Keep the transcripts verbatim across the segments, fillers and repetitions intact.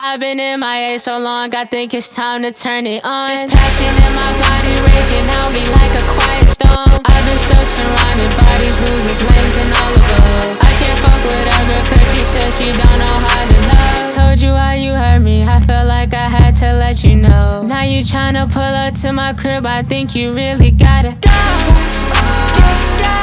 I've been in my A so long, I think it's time to turn it on. This passion in my body raging out me like a quiet storm. I've been stuck surrounded by these losers, lanes and all above. I can't fuck with her girl cause she said she don't know how to love. Told you why you hurt me, I felt like I had to let you know. Now you tryna pull up to my crib, I think you really gotta go. Just go.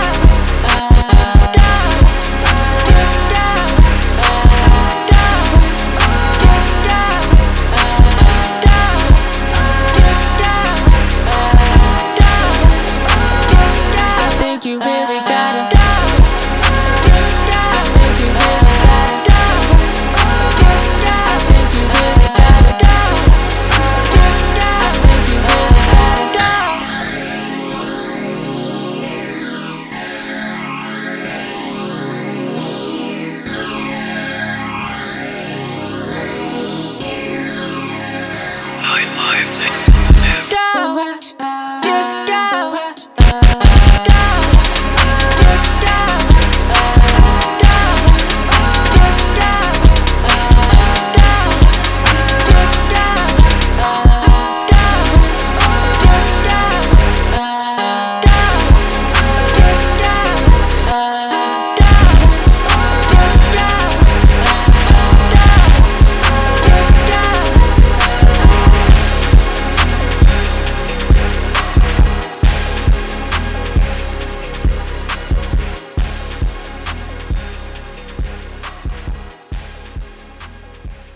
You really gotta go. Just go. I think you really gotta go. Just go. I think you really gotta go. Just go. I think you really gotta Nightlife exclusive. go. Just